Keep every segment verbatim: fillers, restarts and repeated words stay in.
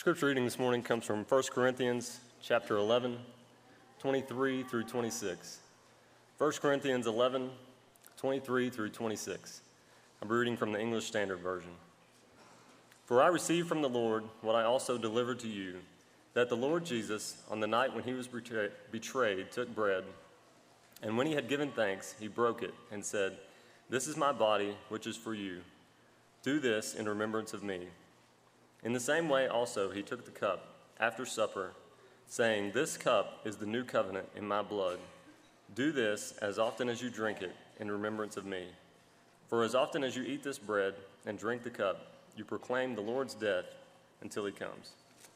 Scripture reading this morning comes from First Corinthians chapter eleven, twenty-three through twenty-six. First Corinthians eleven, twenty-three through twenty-six. I'm reading from the English Standard Version. For I received from the Lord what I also delivered to you, that the Lord Jesus, on the night when he was betrayed, betrayed, took bread, and when he had given thanks, he broke it and said, "This is my body, which is for you. Do this in remembrance of me." In the same way also he took the cup after supper, saying, "This cup is the new covenant in my blood. Do this as often as you drink it in remembrance of me. For as often as you eat this bread and drink the cup, you proclaim the Lord's death until he comes."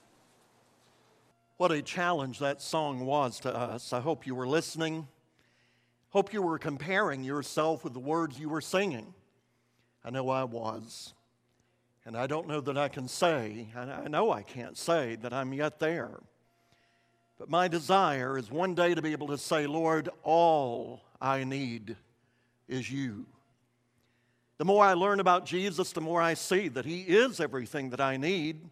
What a challenge that song was to us. I hope you were listening. Hope you were comparing yourself with the words you were singing. I know I was. And I don't know that I can say, and I know I can't say that I'm yet there. But my desire is one day to be able to say, "Lord, all I need is you." The more I learn about Jesus, the more I see that he is everything that I need.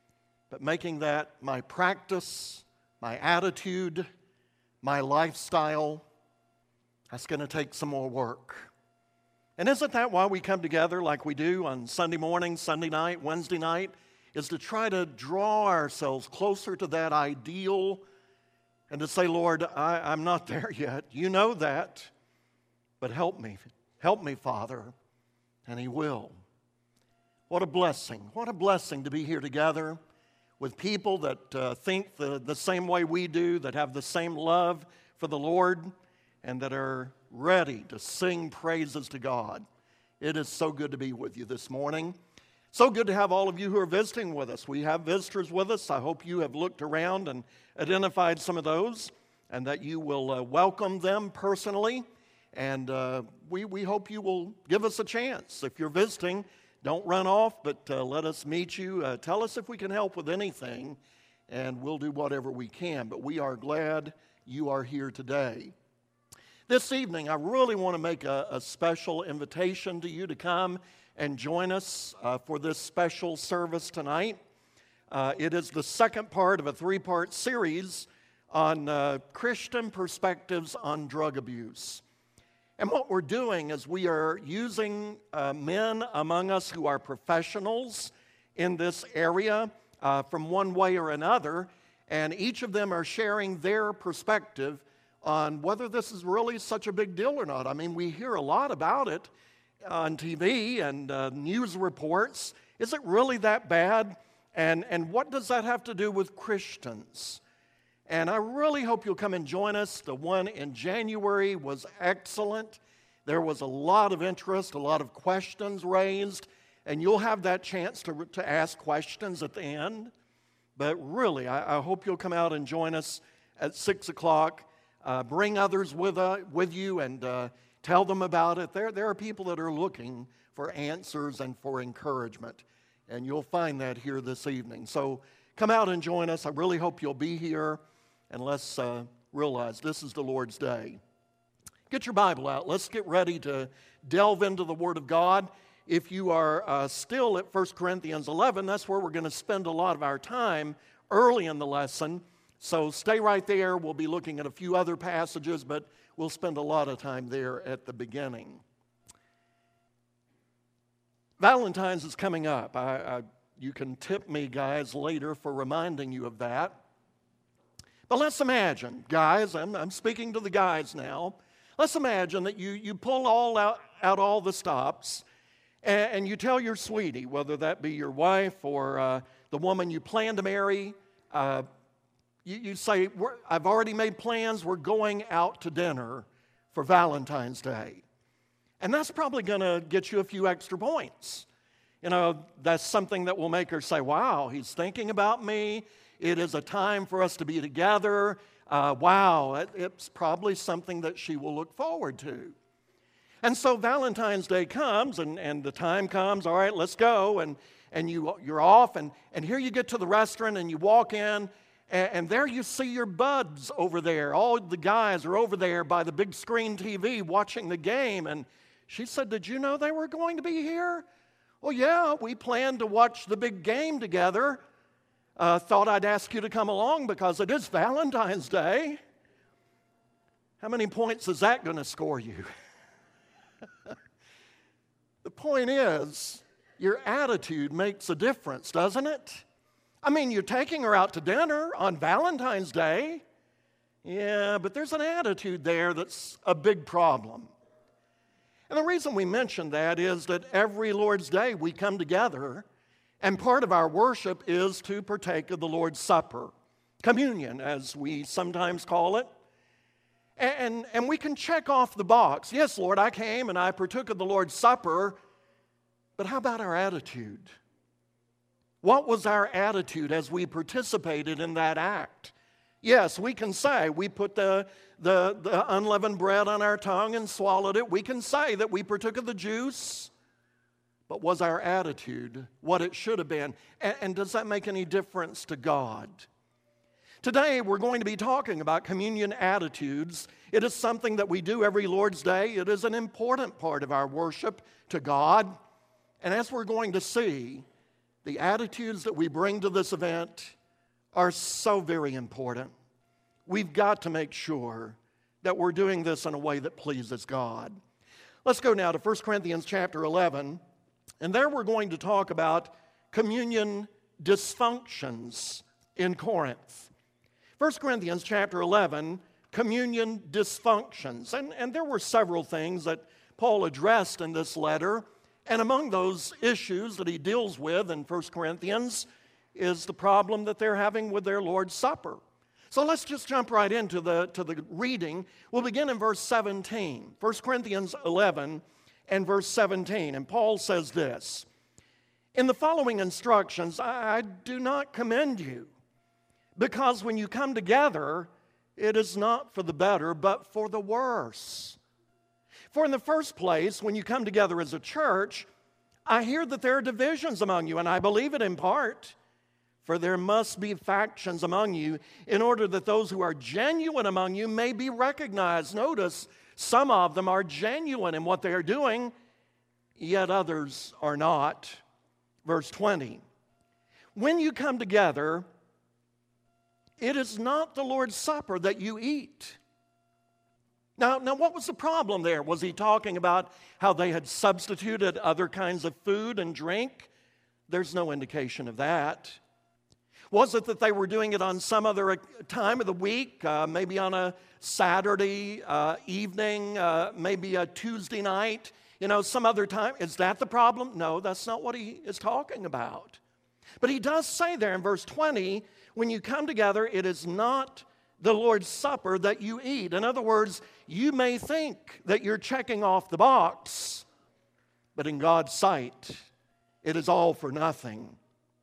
But making that my practice, my attitude, my lifestyle, that's going to take some more work. And isn't that why we come together like we do on Sunday morning, Sunday night, Wednesday night, is to try to draw ourselves closer to that ideal and to say, "Lord, I, I'm not there yet. You know that, but help me. Help me, Father." And he will. What a blessing. What a blessing to be here together with people that uh, think the, the same way we do, that have the same love for the Lord, and that are ready to sing praises to God. It is so good to be with you this morning. So good to have all of you who are visiting with us. We have visitors with us. I hope you have looked around and identified some of those, and that you will uh, welcome them personally. And uh, we, we hope you will give us a chance. If you're visiting, don't run off, but uh, let us meet you. Uh, tell us if we can help with anything, and we'll do whatever we can. But we are glad you are here today. This evening, I really want to make a, a special invitation to you to come and join us uh, for this special service tonight. Uh, it is the second part of a three-part series on uh, Christian perspectives on drug abuse. And what we're doing is we are using uh, men among us who are professionals in this area uh, from one way or another, and each of them are sharing their perspective on whether this is really such a big deal or not. I mean, we hear a lot about it on T V and uh, news reports. Is it really that bad? And, and what does that have to do with Christians? And I really hope you'll come and join us. The one in January was excellent. There was a lot of interest, a lot of questions raised, and you'll have that chance to, to ask questions at the end. But really, I, I hope you'll come out and join us at six o'clock. Uh, bring others with, uh, with you and uh, tell them about it. There, there are people that are looking for answers and for encouragement, and you'll find that here this evening. So come out and join us. I really hope you'll be here, and let's uh, realize this is the Lord's day. Get your Bible out. Let's get ready to delve into the Word of God. If you are uh, still at First Corinthians eleven, that's where we're going to spend a lot of our time early in the lesson. So stay right there. We'll be looking at a few other passages, but we'll spend a lot of time there at the beginning. Valentine's is coming up. I, I, you can tip me, guys, later for reminding you of that. But let's imagine, guys, I'm, I'm speaking to the guys now. Let's imagine that you, you pull all out, out all the stops, and, and you tell your sweetie, whether that be your wife or uh, the woman you plan to marry, uh, You, you say, we're, "I've already made plans. We're going out to dinner for Valentine's Day." And that's probably going to get you a few extra points. You know, that's something that will make her say, "Wow, he's thinking about me. It is a time for us to be together. Uh, wow, it, it's probably something that she will look forward to." And so Valentine's Day comes, and, and the time comes, all right, let's go. And, and you, you're off, and, and here you get to the restaurant, and you walk in, and there you see your buds over there. All the guys are over there by the big screen T V watching the game. And she said, "Did you know they were going to be here?" "Well, yeah, we planned to watch the big game together." uh, thought I'd ask you to come along because it is Valentine's Day. How many points is that going to score you? The point is, your attitude makes a difference, doesn't it? I mean, you're taking her out to dinner on Valentine's Day. Yeah, but there's an attitude there that's a big problem. And the reason we mention that is that every Lord's Day we come together, and part of our worship is to partake of the Lord's Supper, communion, as we sometimes call it. And, and we can check off the box. Yes, Lord, I came and I partook of the Lord's Supper, but how about our attitude? What was our attitude as we participated in that act? Yes, we can say we put the, the, the unleavened bread on our tongue and swallowed it. We can say that we partook of the juice, but was our attitude what it should have been? And, and does that make any difference to God? Today, we're going to be talking about communion attitudes. It is something that we do every Lord's Day. It is an important part of our worship to God. And as we're going to see, the attitudes that we bring to this event are so very important. We've got to make sure that we're doing this in a way that pleases God. Let's go now to First Corinthians chapter eleven, and there we're going to talk about communion dysfunctions in Corinth. First Corinthians chapter eleven, communion dysfunctions. And, and there were several things that Paul addressed in this letter. And among those issues that he deals with in First Corinthians is the problem that they're having with their Lord's Supper. So let's just jump right into the, to the reading. We'll begin in verse seventeen. First Corinthians eleven and verse seventeen. And Paul says this, "In the following instructions, I, I do not commend you, because when you come together, it is not for the better, but for the worse. For in the first place, when you come together as a church, I hear that there are divisions among you, and I believe it in part. For there must be factions among you, in order that those who are genuine among you may be recognized." Notice, some of them are genuine in what they are doing, yet others are not. Verse twenty, "When you come together, it is not the Lord's Supper that you eat." Now, now, what was the problem there? Was he talking about how they had substituted other kinds of food and drink? There's no indication of that. Was it that they were doing it on some other time of the week, uh, maybe on a Saturday uh, evening, uh, maybe a Tuesday night, you know, some other time? Is that the problem? No, that's not what he is talking about. But he does say there in verse twenty, when you come together, it is not the Lord's Supper that you eat. In other words, you may think that you're checking off the box, but in God's sight, it is all for nothing.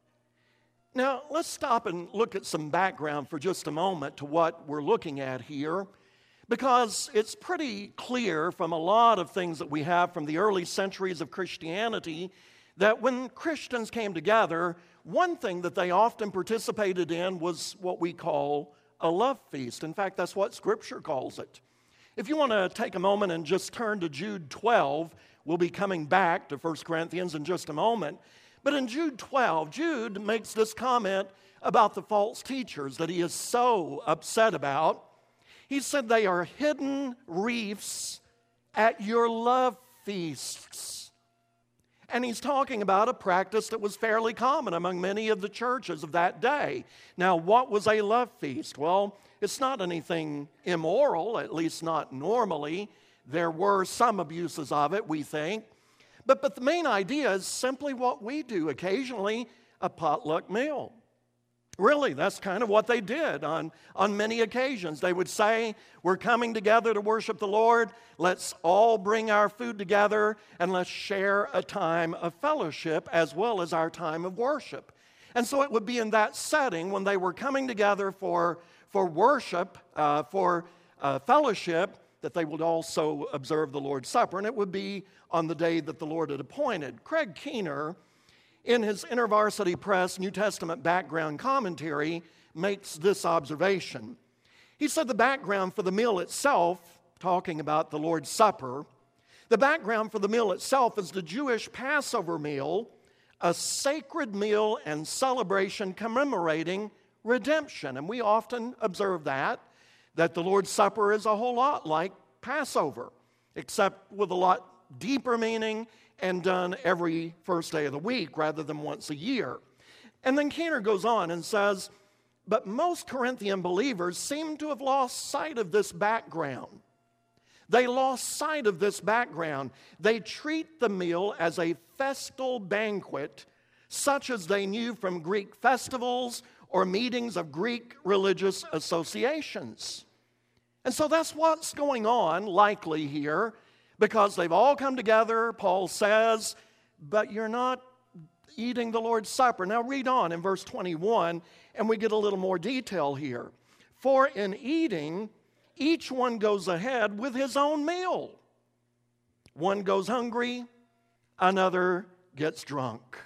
Now, let's stop and look at some background for just a moment to what we're looking at here, because it's pretty clear from a lot of things that we have from the early centuries of Christianity that when Christians came together, one thing that they often participated in was what we call a love feast. In fact, that's what Scripture calls it. If you want to take a moment and just turn to Jude twelve, we'll be coming back to First Corinthians in just a moment. But in Jude twelve, Jude makes this comment about the false teachers that he is so upset about. He said they are hidden reefs at your love feasts. And he's talking about a practice that was fairly common among many of the churches of that day. Now, what was a love feast? Well, it's not anything immoral, at least not normally. There were some abuses of it, we think. But, but the main idea is simply what we do occasionally, a potluck meal. Really, that's kind of what they did on, on many occasions. They would say, we're coming together to worship the Lord. Let's all bring our food together and let's share a time of fellowship as well as our time of worship. And so it would be in that setting when they were coming together for, for worship, uh, for uh, fellowship, that they would also observe the Lord's Supper. And it would be on the day that the Lord had appointed. Craig Keener, in his InterVarsity Press New Testament background commentary, makes this observation. He said the background for the meal itself, talking about the Lord's Supper, the background for the meal itself is the Jewish Passover meal a sacred meal and celebration commemorating redemption. And we often observe that, that the Lord's Supper is a whole lot like Passover, except with a lot deeper meaning and done every first day of the week rather than once a year. And then Keener goes on and says, but most Corinthian believers seem to have lost sight of this background. They lost sight of this background. They treat the meal as a festal banquet, such as they knew from Greek festivals or meetings of Greek religious associations. And so that's what's going on, likely here, because they've all come together, Paul says, but you're not eating the Lord's Supper. Now read on in verse twenty-one, and we get a little more detail here. For in eating, each one goes ahead with his own meal. One goes hungry, another gets drunk.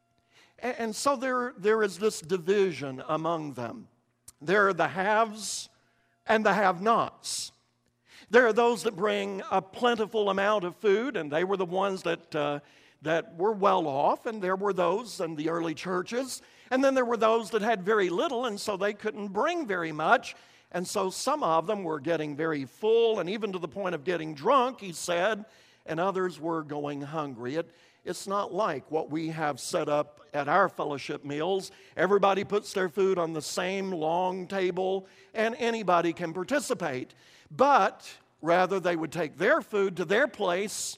And so there, there is this division among them. There are the haves and the have-nots. There are those that bring a plentiful amount of food, and they were the ones that, uh, that were well off, and there were those in the early churches. And then there were those that had very little, and so they couldn't bring very much. And so some of them were getting very full, and even to the point of getting drunk, he said, and others were going hungry. It, it's not like what we have set up at our fellowship meals. Everybody puts their food on the same long table, and anybody can participate. But rather, they would take their food to their place,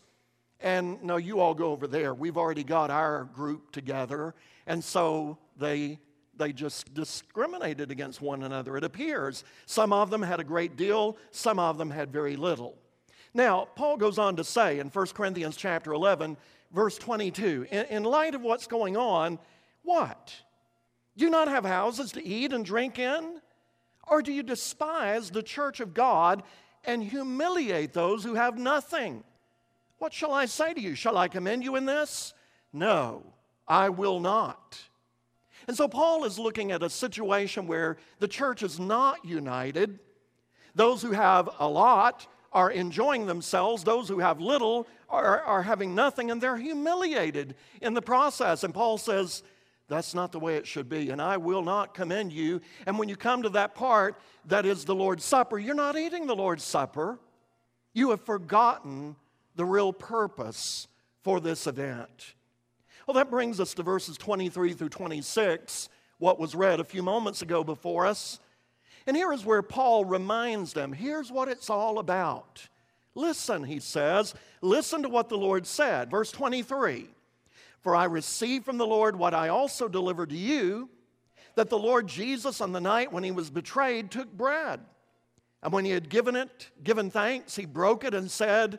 and no, you all go over there. We've already got our group together, and so they They just discriminated against one another, it appears. Some of them had a great deal, some of them had very little. Now, Paul goes on to say in First Corinthians chapter eleven, verse twenty-two, in, in light of what's going on, what? Do you not have houses to eat and drink in? Or do you despise the church of God and humiliate those who have nothing? What shall I say to you? Shall I commend you in this? No, I will not. And so Paul is looking at a situation where the church is not united. Those who have a lot are enjoying themselves. Those who have little are, are having nothing, and they're humiliated in the process. And Paul says, that's not the way it should be, and I will not commend you. And when you come to that part that is the Lord's Supper, you're not eating the Lord's Supper. You have forgotten the real purpose for this event. Well, that brings us to verses twenty-three through twenty-six, what was read a few moments ago before us. And here is where Paul reminds them, here's what it's all about. Listen, he says, listen to what the Lord said. Verse twenty-three, for I received from the Lord what I also delivered to you, that the Lord Jesus on the night when he was betrayed took bread. And when he had given it, given thanks, he broke it and said,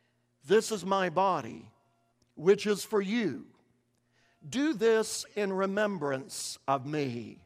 this is my body, which is for you. Do this in remembrance of me.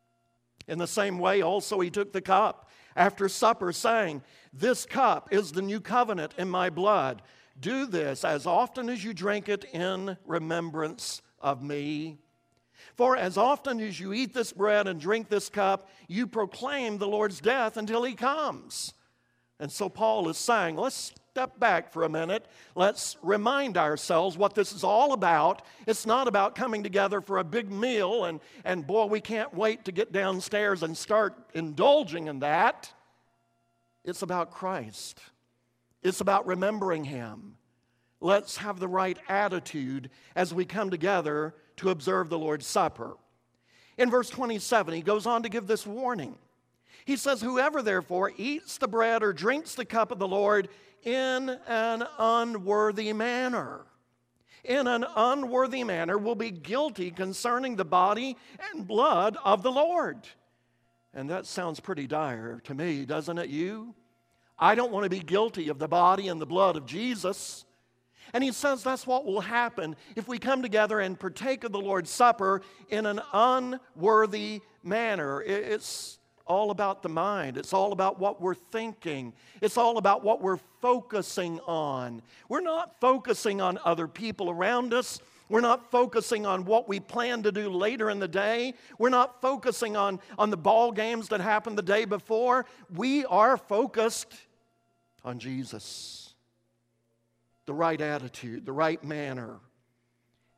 In the same way, also he took the cup after supper, saying, this cup is the new covenant in my blood. Do this as often as you drink it in remembrance of me. For as often as you eat this bread and drink this cup, you proclaim the Lord's death until he comes. And so Paul is saying, let's step back for a minute. Let's remind ourselves what this is all about. It's not about coming together for a big meal and, and boy, we can't wait to get downstairs and start indulging in that. It's about Christ. It's about remembering him. Let's have the right attitude as we come together to observe the Lord's Supper. In verse twenty-seven, he goes on to give this warning. He says, whoever therefore eats the bread or drinks the cup of the Lord in an unworthy manner, in an unworthy manner will be guilty concerning the body and blood of the Lord. And that sounds pretty dire to me, doesn't it, you? I don't want to be guilty of the body and the blood of Jesus. And he says that's what will happen if we come together and partake of the Lord's Supper in an unworthy manner. It's all about the mind. It's all about what we're thinking. It's all about what we're focusing on. We're not focusing on other people around us. We're not focusing on what we plan to do later in the day. We're not focusing on, on the ball games that happened the day before. We are focused on Jesus. The right attitude, the right manner.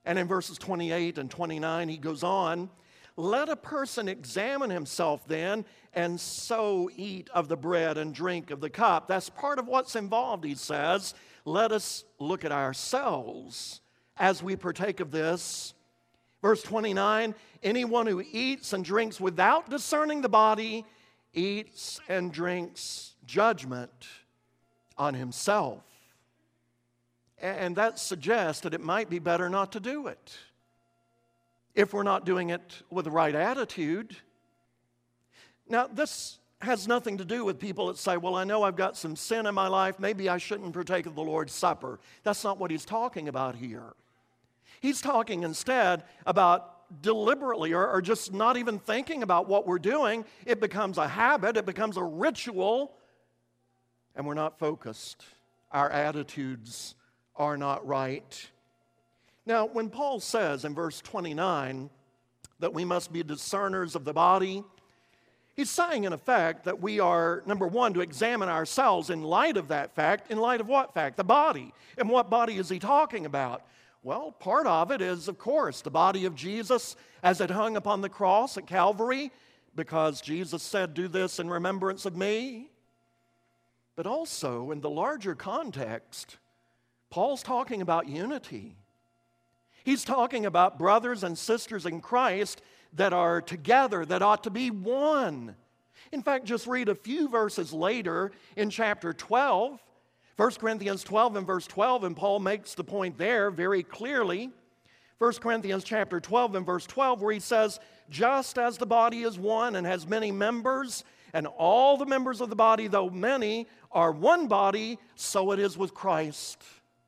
And in verses twenty-eight and twenty-nine, he goes on, let a person examine himself then, and so eat of the bread and drink of the cup. That's part of what's involved, he says. Let us look at ourselves as we partake of this. Verse twenty-nine, anyone who eats and drinks without discerning the body eats and drinks judgment on himself. And that suggests that it might be better not to do it if we're not doing it with the right attitude. Now, this has nothing to do with people that say, well, I know I've got some sin in my life, maybe I shouldn't partake of the Lord's Supper. That's not what he's talking about here. He's talking instead about deliberately or, or just not even thinking about what we're doing. It becomes a habit, it becomes a ritual, and we're not focused. Our attitudes are not right. Now, when Paul says in verse twenty-nine that we must be discerners of the body, he's saying in effect that we are, number one, to examine ourselves in light of that fact. In light of what fact? The body. And what body is he talking about? Well, part of it is, of course, the body of Jesus as it hung upon the cross at Calvary, because Jesus said, do this in remembrance of me. But also, in the larger context, Paul's talking about unity. He's talking about brothers and sisters in Christ that are together, that ought to be one. In fact, just read a few verses later in chapter twelve, First Corinthians twelve and verse twelve, and Paul makes the point there very clearly. First Corinthians chapter twelve and verse twelve, where he says, just as the body is one and has many members, and all the members of the body, though many, are one body, so it is with Christ.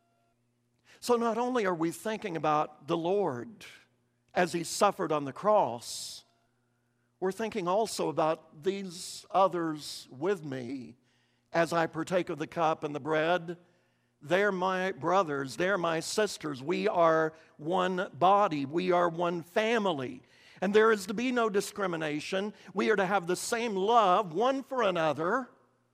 So not only are we thinking about the Lord as he suffered on the cross, we're thinking also about these others with me as I partake of the cup and the bread. They're my brothers, they're my sisters. We are one body, we are one family. And there is to be no discrimination. We are to have the same love one for another.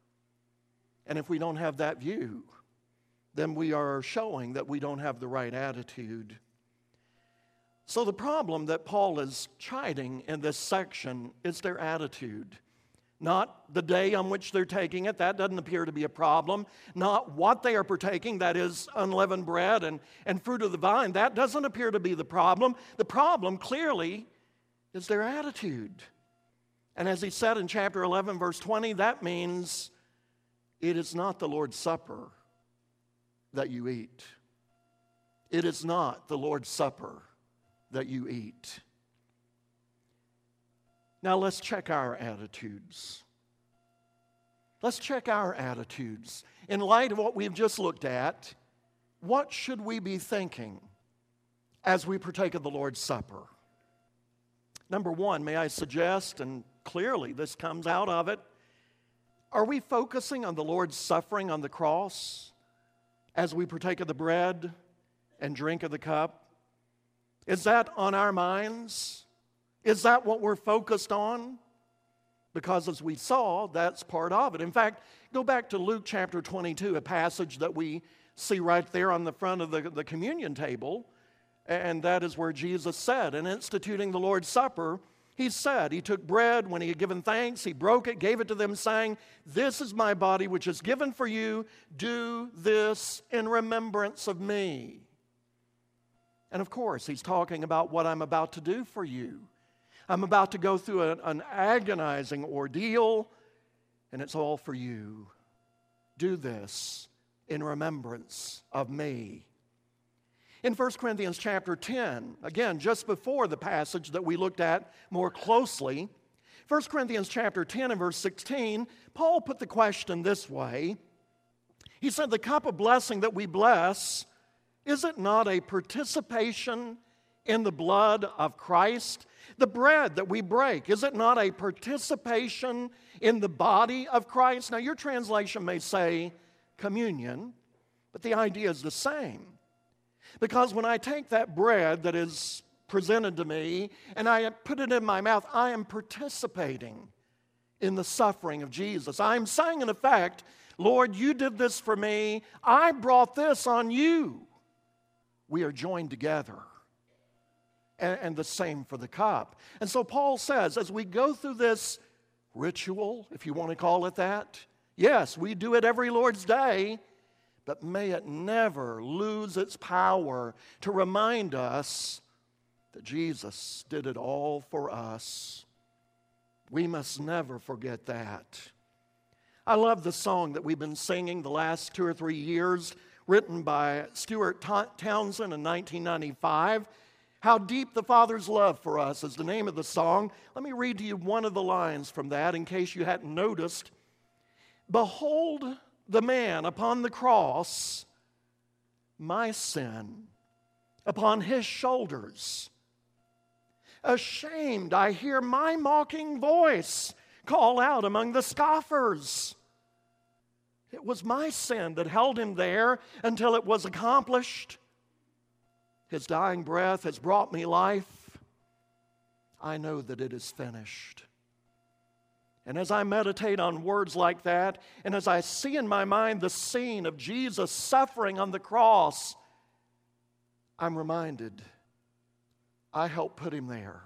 And if we don't have that view, then we are showing that we don't have the right attitude. So the problem that Paul is chiding in this section is their attitude. Not the day on which they're taking it, that doesn't appear to be a problem. Not what they are partaking, that is unleavened bread and, and fruit of the vine, that doesn't appear to be the problem. The problem clearly is their attitude. And as he said in chapter eleven, verse twenty, that means it is not the Lord's Supper that you eat. It is not the Lord's Supper that you eat. Now let's check our attitudes. Let's check our attitudes. In light of what we've just looked at, what should we be thinking as we partake of the Lord's Supper? Number one, may I suggest, and clearly this comes out of it, are we focusing on the Lord's suffering on the cross as we partake of the bread and drink of the cup? Is that on our minds? Is that what we're focused on? Because as we saw, that's part of it. In fact, go back to Luke chapter twenty-two, a passage that we see right there on the front of the, the communion table. And that is where Jesus said, in instituting the Lord's Supper, he said, he took bread, when he had given thanks, he broke it, gave it to them, saying, this is my body which is given for you. Do this in remembrance of me. And of course, he's talking about what I'm about to do for you. I'm about to go through a, an agonizing ordeal, and it's all for you. Do this in remembrance of me. In First Corinthians chapter ten, again, just before the passage that we looked at more closely, First Corinthians chapter ten and verse sixteen, Paul put the question this way. He said, the cup of blessing that we bless, is it not a participation in the blood of Christ? The bread that we break, is it not a participation in the body of Christ? Now, your translation may say communion, but the idea is the same. Because when I take that bread that is presented to me and I put it in my mouth, I am participating in the suffering of Jesus. I am saying, in effect, Lord, you did this for me. I brought this on you. We are joined together and, and the same for the cup. And so Paul says, as we go through this ritual, if you want to call it that, yes, we do it every Lord's Day, but may it never lose its power to remind us that Jesus did it all for us. We must never forget that. I love the song that we've been singing the last two or three years, written by Stuart Townsend in nineteen ninety-five. How Deep the Father's Love for Us is the name of the song. Let me read to you one of the lines from that in case you hadn't noticed. Behold the man upon the cross, my sin upon his shoulders. Ashamed, I hear my mocking voice call out among the scoffers. It was my sin that held him there until it was accomplished. His dying breath has brought me life. I know that it is finished. And as I meditate on words like that, and as I see in my mind the scene of Jesus suffering on the cross, I'm reminded, I helped put him there.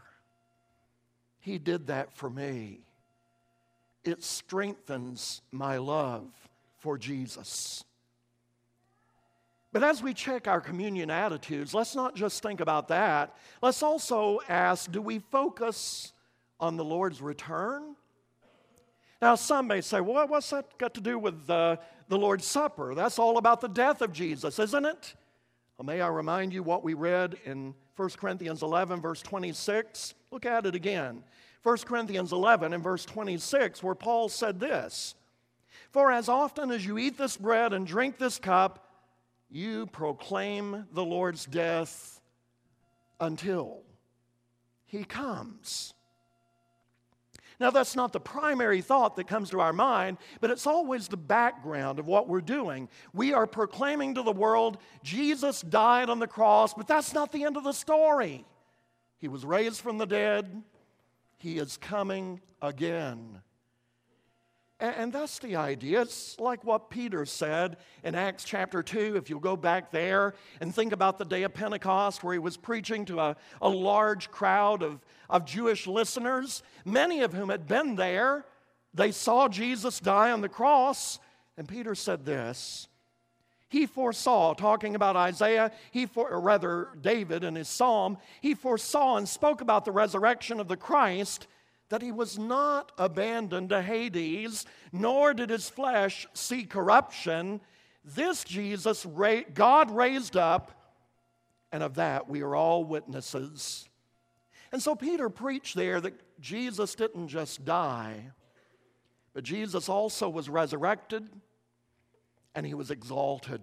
He did that for me. It strengthens my love for Jesus. But as we check our communion attitudes, let's not just think about that. Let's also ask, do we focus on the Lord's return? Now, some may say, well, what's that got to do with uh, the Lord's Supper? That's all about the death of Jesus, isn't it? Well, may I remind you what we read in First Corinthians eleven, verse twenty-six? Look at it again. First Corinthians eleven and verse twenty-six, where Paul said this, for as often as you eat this bread and drink this cup, you proclaim the Lord's death until he comes. Now, that's not the primary thought that comes to our mind, but it's always the background of what we're doing. We are proclaiming to the world, Jesus died on the cross, but that's not the end of the story. He was raised from the dead. He is coming again. And that's the idea. It's like what Peter said in Acts chapter two. If you'll go back there and think about the day of Pentecost where he was preaching to a, a large crowd of, of Jewish listeners, many of whom had been there. They saw Jesus die on the cross. And Peter said this. He foresaw, talking about Isaiah, he for, or rather David in his psalm, he foresaw and spoke about the resurrection of the Christ, that he was not abandoned to Hades, nor did his flesh see corruption. This Jesus God raised up, and of that we are all witnesses. And so Peter preached there that Jesus didn't just die, but Jesus also was resurrected, and he was exalted.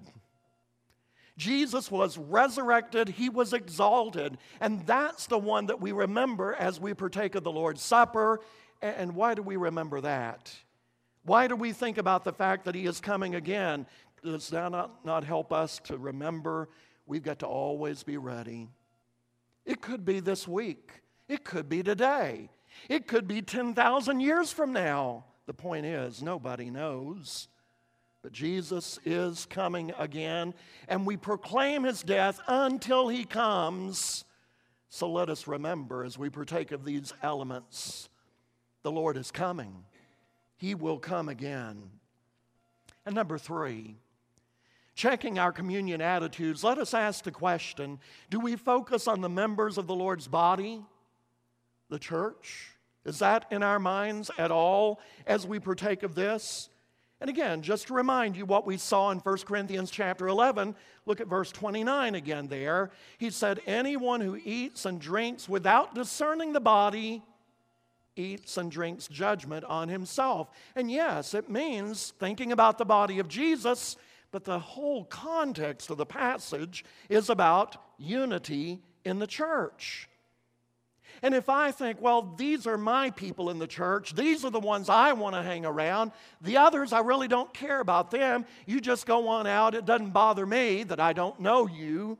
Jesus was resurrected, he was exalted, and that's the one that we remember as we partake of the Lord's Supper. And why do we remember that? Why do we think about the fact that he is coming again? Does that not, not help us to remember we've got to always be ready? It could be this week. It could be today. It could be ten thousand years from now. The point is, nobody knows. But Jesus is coming again, and we proclaim his death until he comes. So let us remember as we partake of these elements, the Lord is coming. He will come again. And number three, checking our communion attitudes, let us ask the question, do we focus on the members of the Lord's body, the church? Is that in our minds at all as we partake of this? And again, just to remind you what we saw in First Corinthians chapter eleven, look at verse twenty-nine again there. He said, anyone who eats and drinks without discerning the body eats and drinks judgment on himself. And yes, it means thinking about the body of Jesus, but the whole context of the passage is about unity in the church. And if I think, well, these are my people in the church, these are the ones I want to hang around, the others, I really don't care about them. You just go on out. It doesn't bother me that I don't know you.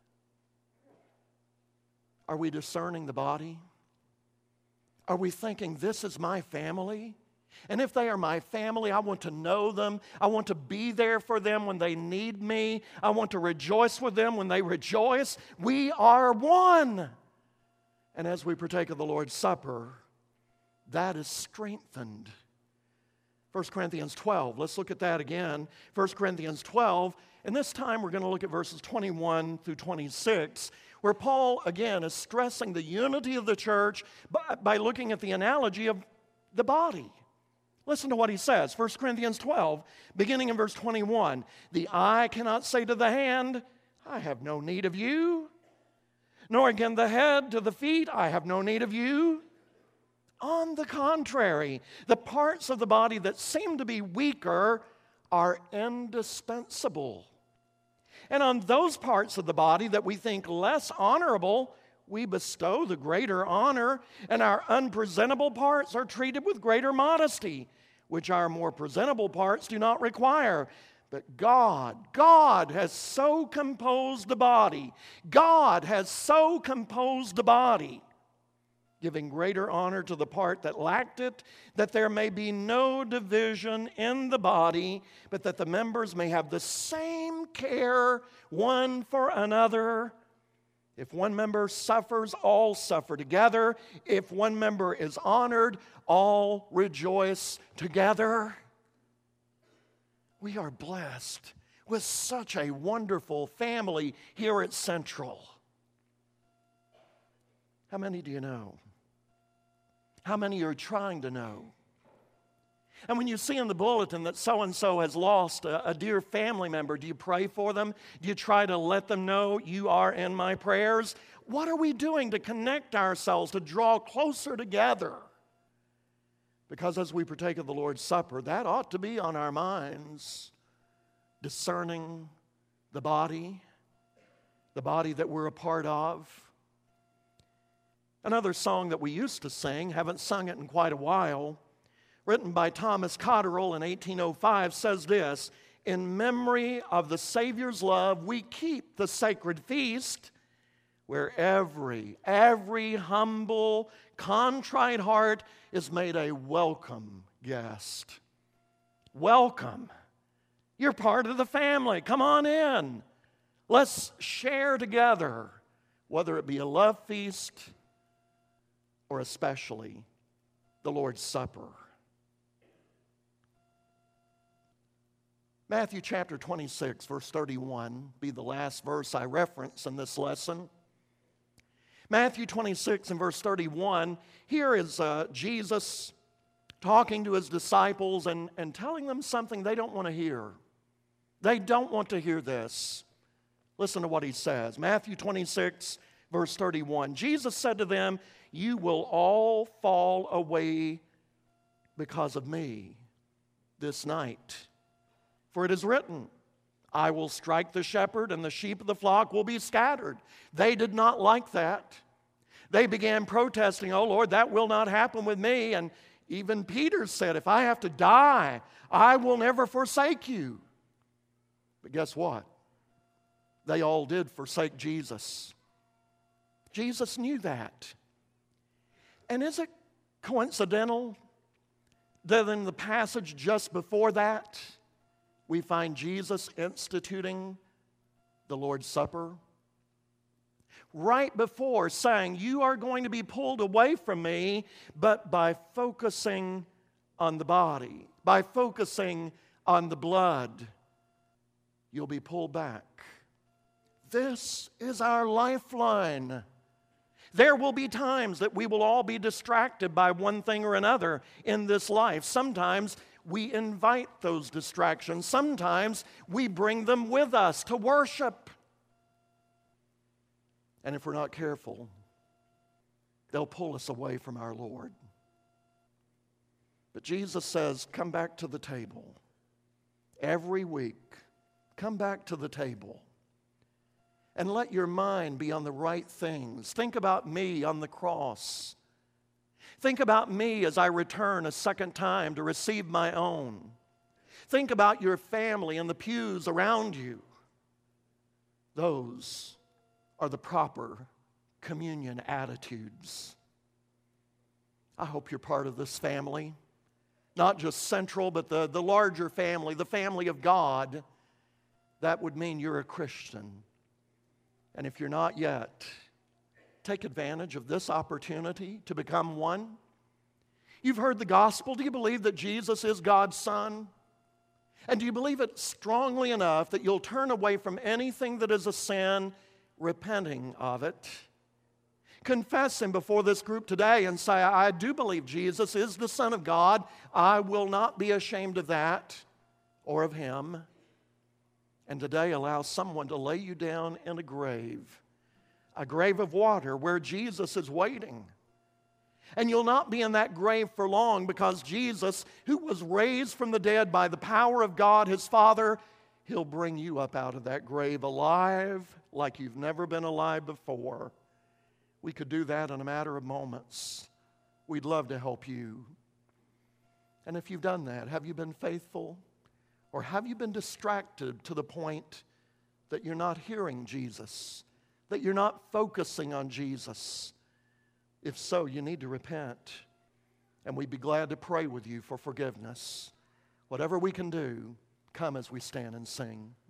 Are we discerning the body? Are we thinking, this is my family? And if they are my family, I want to know them. I want to be there for them when they need me. I want to rejoice with them when they rejoice. We are one. And as we partake of the Lord's Supper, that is strengthened. First Corinthians twelve, let's look at that again. First Corinthians twelve, and this time we're going to look at verses twenty-one through twenty-six, where Paul, again, is stressing the unity of the church by, by looking at the analogy of the body. Listen to what he says, First Corinthians twelve, beginning in verse twenty-one. The eye cannot say to the hand, I have no need of you, nor again the head to the feet, I have no need of you. On the contrary, the parts of the body that seem to be weaker are indispensable. And on those parts of the body that we think less honorable, we bestow the greater honor, and our unpresentable parts are treated with greater modesty, which our more presentable parts do not require. But God, God has so composed the body, God has so composed the body, giving greater honor to the part that lacked it, that there may be no division in the body, but that the members may have the same care one for another. If one member suffers, all suffer together. If one member is honored, all rejoice together. We are blessed with such a wonderful family here at Central. How many do you know? How many are trying to know? And when you see in the bulletin that so-and-so has lost a, a dear family member, do you pray for them? Do you try to let them know you are in my prayers? What are we doing to connect ourselves, to draw closer together? Because as we partake of the Lord's Supper, that ought to be on our minds, discerning the body, the body that we're a part of. Another song that we used to sing, haven't sung it in quite a while, written by Thomas Cotterill in eighteen oh five, says this: in memory of the Savior's love, we keep the sacred feast, where every, every humble, contrite heart is made a welcome guest. Welcome. You're part of the family. Come on in. Let's share together, whether it be a love feast or especially the Lord's Supper. Matthew chapter twenty-six, verse thirty-one, be the last verse I reference in this lesson. Matthew twenty-six and verse thirty-one, here is uh, Jesus talking to his disciples and, and telling them something they don't want to hear. They don't want to hear this. Listen to what he says. Matthew twenty-six, verse thirty-one. Jesus said to them, you will all fall away because of me this night. For it is written, I will strike the shepherd, and the sheep of the flock will be scattered. They did not like that. They began protesting, oh Lord, that will not happen with me. And even Peter said, if I have to die, I will never forsake you. But guess what? They all did forsake Jesus. Jesus knew that. And is it coincidental that in the passage just before that, we find Jesus instituting the Lord's Supper? Right before saying, you are going to be pulled away from me, but by focusing on the body, by focusing on the blood, you'll be pulled back. This is our lifeline. There will be times that we will all be distracted by one thing or another in this life. Sometimes we invite those distractions. Sometimes we bring them with us to worship. And if we're not careful, they'll pull us away from our Lord. But Jesus says, come back to the table. Every week, come back to the table. And let your mind be on the right things. Think about me on the cross. Think about me as I return a second time to receive my own. Think about your family and the pews around you. Those are the proper communion attitudes. I hope you're part of this family. Not just Central, but the, the larger family, the family of God. That would mean you're a Christian. And if you're not yet, take advantage of this opportunity to become one? You've heard the gospel. Do you believe that Jesus is God's Son? And do you believe it strongly enough that you'll turn away from anything that is a sin, repenting of it? Confess Him before this group today and say, I do believe Jesus is the Son of God. I will not be ashamed of that or of Him. And today allow someone to lay you down in a grave, a grave of water where Jesus is waiting. And you'll not be in that grave for long, because Jesus, who was raised from the dead by the power of God, His Father, He'll bring you up out of that grave alive like you've never been alive before. We could do that in a matter of moments. We'd love to help you. And if you've done that, have you been faithful? Or have you been distracted to the point that you're not hearing Jesus, that you're not focusing on Jesus? If so, you need to repent, and we'd be glad to pray with you for forgiveness. Whatever we can do, come as we stand and sing.